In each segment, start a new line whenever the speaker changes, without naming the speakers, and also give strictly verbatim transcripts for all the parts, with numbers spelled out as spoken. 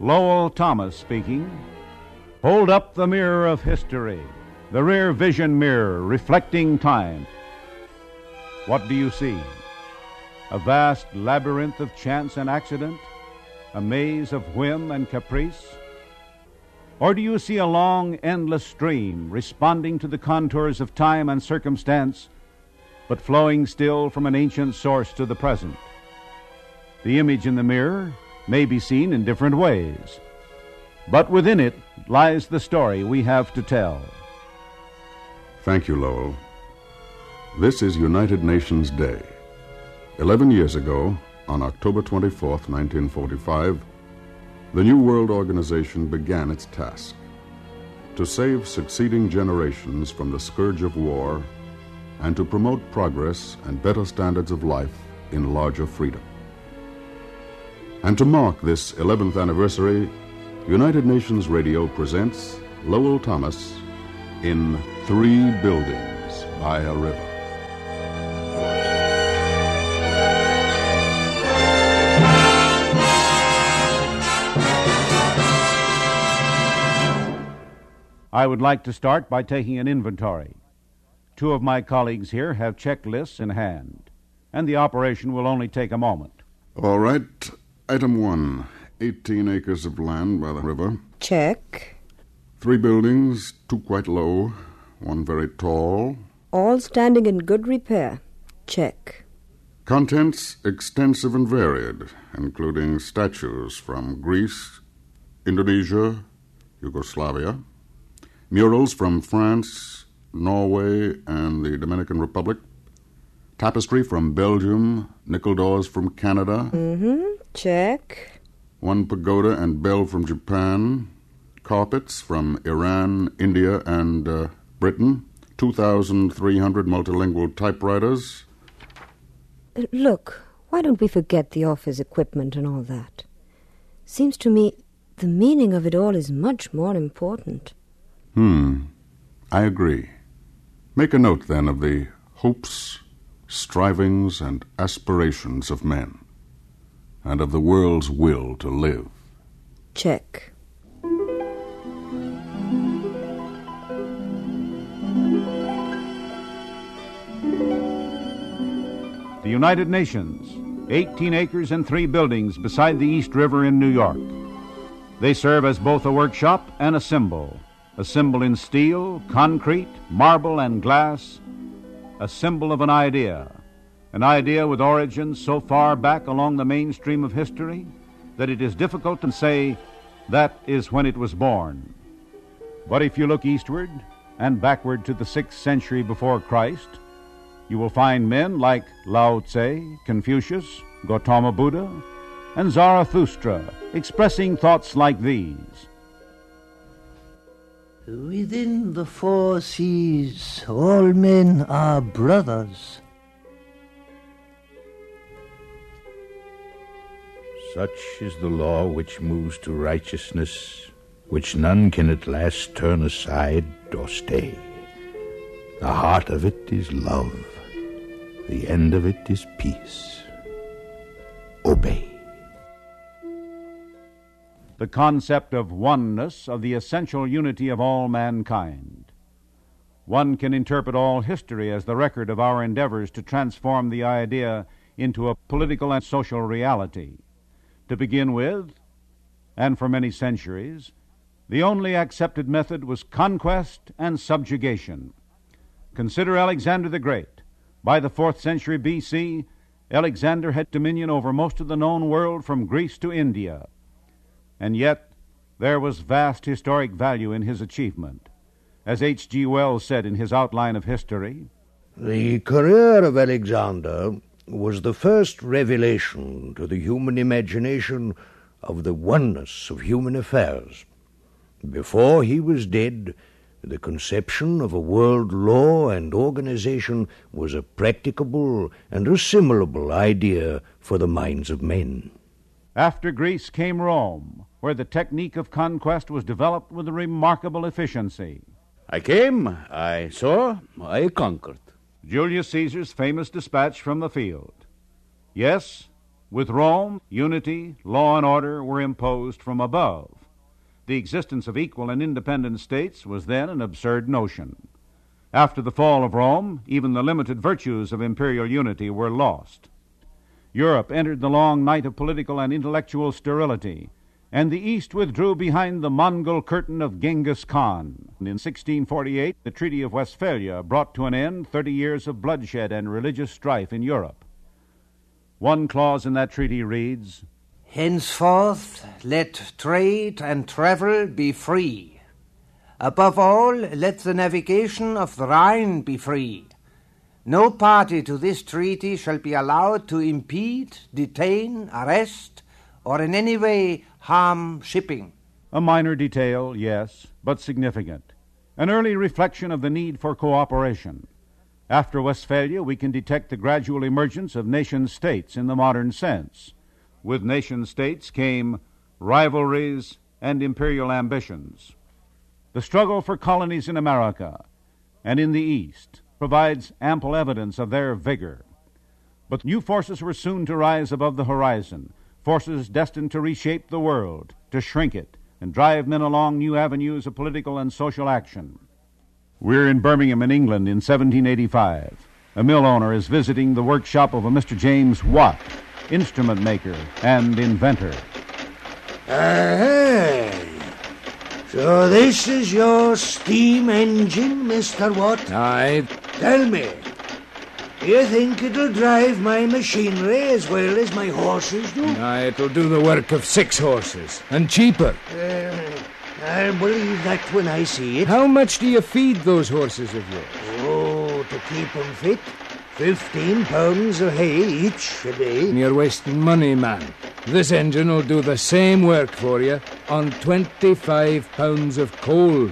Lowell Thomas speaking. Hold up the mirror of history, the rear vision mirror reflecting time. What do you see? A vast labyrinth of chance and accident? A maze of whim and caprice? Or do you see a long, endless stream responding to the contours of time and circumstance, but flowing still from an ancient source to the present? The image in the mirror may be seen in different ways, but within it lies the story we have to tell.
Thank you, Lowell. This is United Nations Day. Eleven years ago, on October twenty-fourth, nineteen forty-five, the New World Organization began its task to save succeeding generations from the scourge of war and to promote progress and better standards of life in larger freedom. And to mark this eleventh anniversary, United Nations Radio presents Lowell Thomas in Three Buildings by a River.
I would like to start by taking an inventory. Two of my colleagues here have checklists in hand, and the operation will only take a moment.
All right. Item one, eighteen acres of land by the river.
Check.
Three buildings, two quite low, one very tall.
All standing in good repair. Check.
Contents extensive and varied, including statues from Greece, Indonesia, Yugoslavia, murals from France, Norway, and the Dominican Republic, tapestry from Belgium, nickel doors from Canada.
Mm-hmm. Check.
One pagoda and bell from Japan, carpets from Iran, India, and uh, Britain, two thousand three hundred multilingual typewriters.
Uh, look, why don't we forget the office equipment and all that? Seems to me the meaning of it all is much more important.
Hmm, I agree. Make a note, then, of the hopes, strivings, and aspirations of men, and of the world's will to live.
Check.
The United Nations, eighteen acres and three buildings beside the East River in New York. They serve as both a workshop and a symbol. A symbol in steel, concrete, marble, and glass. A symbol of an idea. An idea with origins so far back along the mainstream of history that it is difficult to say that is when it was born. But if you look eastward and backward to the sixth century before Christ, you will find men like Lao Tse, Confucius, Gautama Buddha, and Zarathustra expressing thoughts like these.
Within the four seas, all men are brothers.
Such is the law which moves to righteousness, which none can at last turn aside or stay. The heart of it is love. The end of it is peace. Obey.
The concept of oneness, of the essential unity of all mankind. One can interpret all history as the record of our endeavors to transform the idea into a political and social reality. To begin with, and for many centuries, the only accepted method was conquest and subjugation. Consider Alexander the Great. By the fourth century B C, Alexander had dominion over most of the known world from Greece to India. And yet, there was vast historic value in his achievement. As H G Wells said in his Outline of History,
"The career of Alexander was the first revelation to the human imagination of the oneness of human affairs. Before he was dead, the conception of a world law and organization was a practicable and assimilable idea for the minds of men."
After Greece came Rome, where the technique of conquest was developed with a remarkable efficiency.
I came, I saw, I conquered.
Julius Caesar's famous dispatch from the field. Yes, With Rome, unity, law, and order were imposed from above. The existence of equal and independent states was then an absurd notion. After the fall of Rome, even the limited virtues of imperial unity were lost. Europe entered the long night of political and intellectual sterility, and the East withdrew behind the Mongol curtain of Genghis Khan. In sixteen forty-eight, the Treaty of Westphalia brought to an end thirty years of bloodshed and religious strife in Europe. One clause in that treaty reads,
"Henceforth let trade and travel be free. Above all, let the navigation of the Rhine be free. No party to this treaty shall be allowed to impede, detain, arrest, or in any way harm shipping."
A minor detail, yes, but significant. An early reflection of the need for cooperation. After Westphalia, we can detect the gradual emergence of nation-states in the modern sense. With nation-states came rivalries and imperial ambitions. The struggle for colonies in America and in the East provides ample evidence of their vigor. But new forces were soon to rise above the horizon, forces destined to reshape the world, to shrink it, and drive men along new avenues of political and social action. We're in Birmingham, in England, in seventeen eighty-five. A mill owner is visiting the workshop of a Mister James Watt, instrument maker and inventor.
Aye. So this is your steam engine, Mister Watt?
Aye.
Tell me, do you think it'll drive my machinery as well as my horses do?
Aye, it'll do the work of six horses, and cheaper.
Uh, I'll believe that when I see it.
How much do you feed those horses of yours?
Oh, to keep 'em fit, fifteen pounds of hay each a day.
You're wasting money, man. This engine will do the same work for you on twenty-five pounds of coal.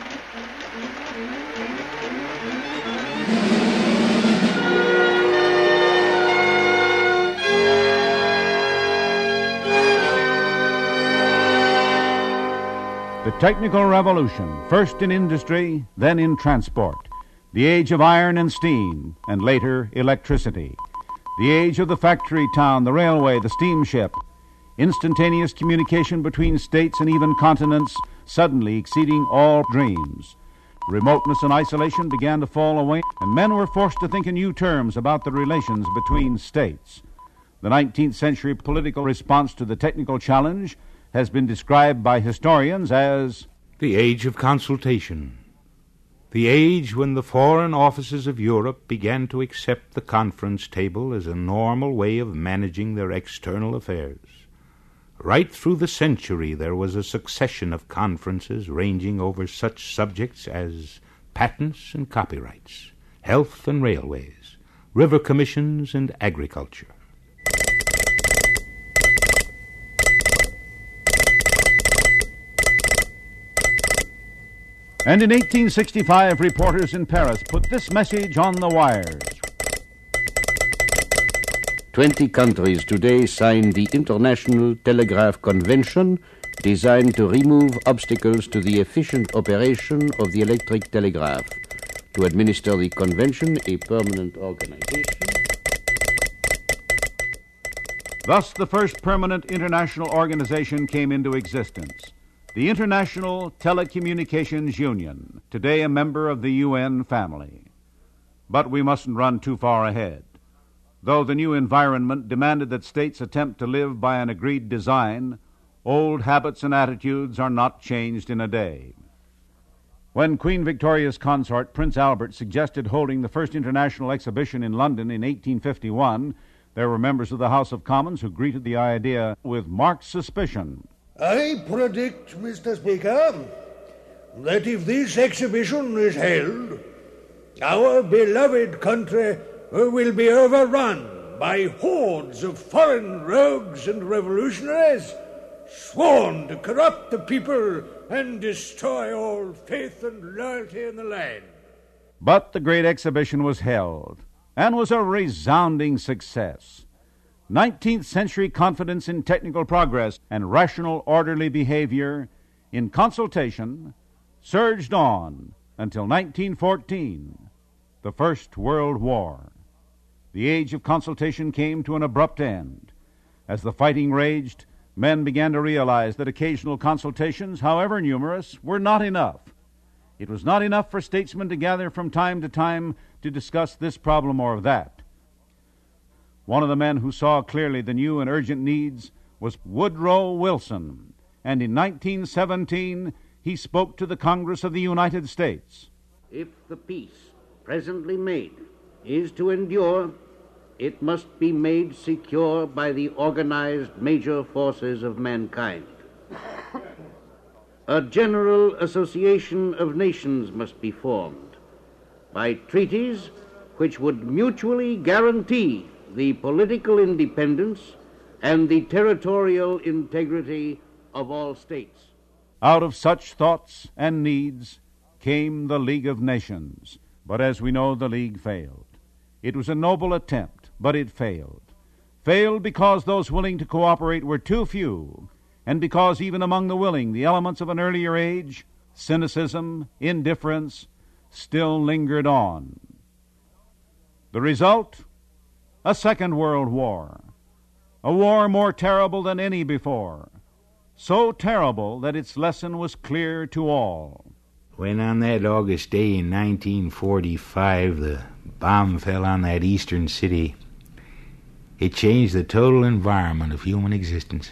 The technical revolution, first in industry, then in transport. The age of iron and steam, and later electricity. The age of the factory town, the railway, the steamship. Instantaneous communication between states and even continents, suddenly exceeding all dreams. Remoteness and isolation began to fall away, and men were forced to think in new terms about the relations between states. The nineteenth century political response to the technical challenge has been described by historians as
the age of consultation, the age when the foreign offices of Europe began to accept the conference table as a normal way of managing their external affairs. Right through the century there was a succession of conferences ranging over such subjects as patents and copyrights, health and railways, river commissions and agriculture.
And in eighteen sixty-five, reporters in Paris put this message on the wires.
Twenty countries today signed the International Telegraph Convention, designed to remove obstacles to the efficient operation of the electric telegraph. To administer the convention, a permanent organization.
Thus, the first permanent international organization came into existence. The International Telecommunications Union, today a member of the U N family. But we mustn't run too far ahead. Though the new environment demanded that states attempt to live by an agreed design, old habits and attitudes are not changed in a day. When Queen Victoria's consort, Prince Albert, suggested holding the first international exhibition in London in eighteen fifty-one, there were members of the House of Commons who greeted the idea with marked suspicion.
I predict, Mister Speaker, that if this exhibition is held, our beloved country will be overrun by hordes of foreign rogues and revolutionaries, sworn to corrupt the people and destroy all faith and loyalty in the land.
But the great exhibition was held, and was a resounding success. nineteenth century confidence in technical progress and rational, orderly behavior in consultation surged on until nineteen fourteen, the First World War. The age of consultation came to an abrupt end. As the fighting raged, men began to realize that occasional consultations, however numerous, were not enough. It was not enough for statesmen to gather from time to time to discuss this problem or that. One of the men who saw clearly the new and urgent needs was Woodrow Wilson, and in nineteen seventeen he spoke to the Congress of the United States.
If the peace presently made is to endure, it must be made secure by the organized major forces of mankind. A general association of nations must be formed by treaties which would mutually guarantee the political independence and the territorial integrity of all states.
Out of such thoughts and needs came the League of Nations, but as we know, the League failed. It was a noble attempt, but it failed. Failed because those willing to cooperate were too few, and because even among the willing, the elements of an earlier age, cynicism, indifference, still lingered on. The result? A second world war. A war more terrible than any before. So terrible that its lesson was clear to all.
When on that August day in nineteen forty-five the bomb fell on that eastern city, it changed the total environment of human existence.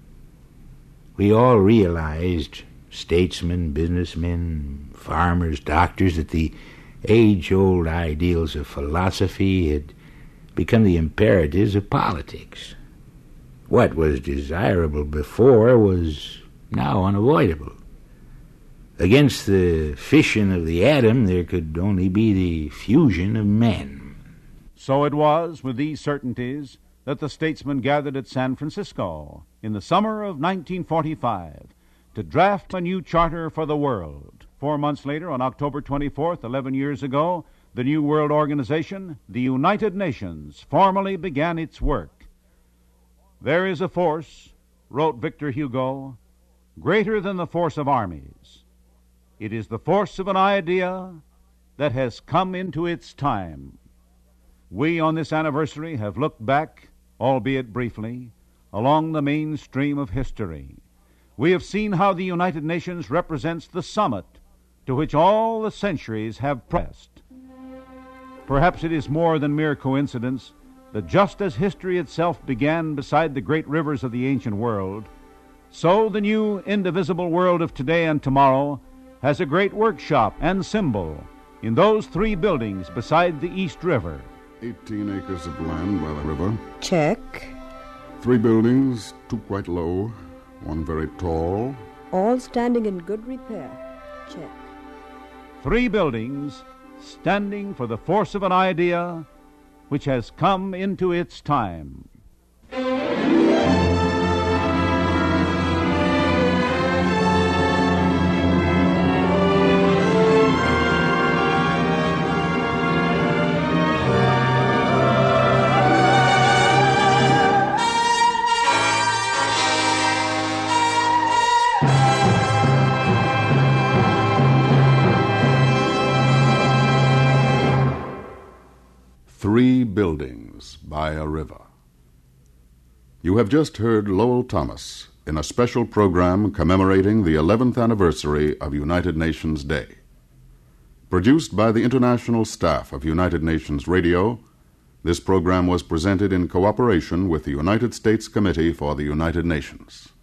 We all realized, statesmen, businessmen, farmers, doctors, that the age-old ideals of philosophy had become the imperatives of politics. What was desirable before was now unavoidable. Against the fission of the atom, there could only be the fusion of men.
So it was with these certainties that the statesmen gathered at San Francisco in the summer of nineteen forty-five to draft a new charter for the world. Four months later, on October twenty-fourth, eleven years ago, the new world organization, the United Nations, formally began its work. There is a force, wrote Victor Hugo, greater than the force of armies. It is the force of an idea that has come into its time. We, on this anniversary, have looked back, albeit briefly, along the main stream of history. We have seen how the United Nations represents the summit to which all the centuries have pressed. Perhaps it is more than mere coincidence that just as history itself began beside the great rivers of the ancient world, so the new indivisible world of today and tomorrow has a great workshop and symbol in those three buildings beside the East River.
Eighteen acres of land by the river.
Check.
Three buildings, two quite low, one very tall.
All standing in good repair. Check.
Three buildings standing for the force of an idea which has come into its time.
Three Buildings by a River. You have just heard Lowell Thomas in a special program commemorating the eleventh anniversary of United Nations Day. Produced by the international staff of United Nations Radio, this program was presented in cooperation with the United States Committee for the United Nations.